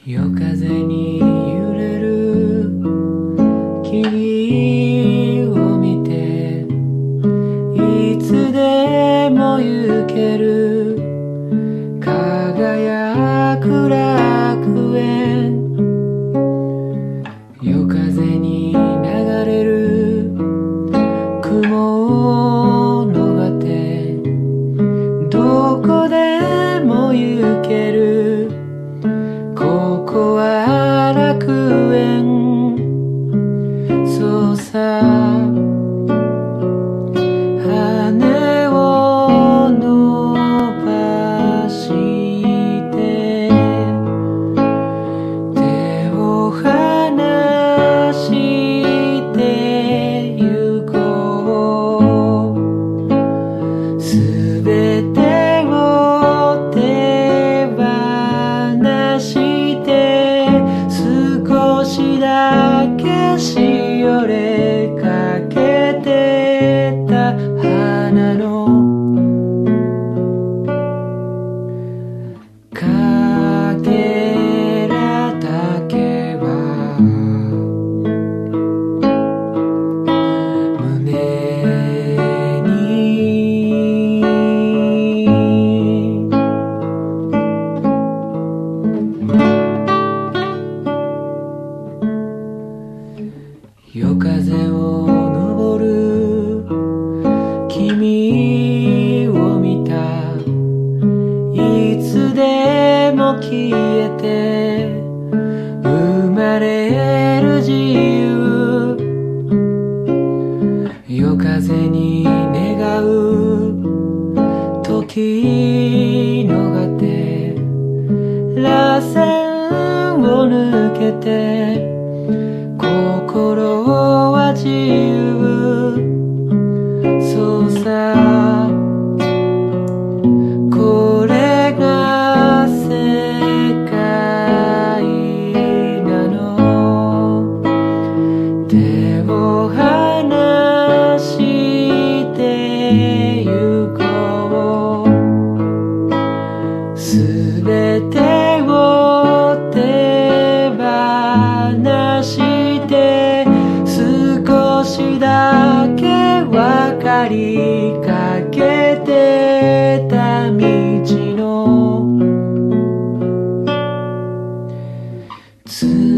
夜風に揺れる君を見ていつでも行ける輝く楽園夜風に流れる雲の果てどこでも行けるここは楽園そうさ羽を伸ばして手を離してゆこうすべてを手放して少しだけしおれかけてた花のかけらだけは胸に夜風を登る君を見たいつでも消えて生まれる自由夜風に願う時の果て螺旋を抜けて心は自由そうさこれが世界なの手を離してゆこうすべてを手放して少しだけ分かりかけてた道の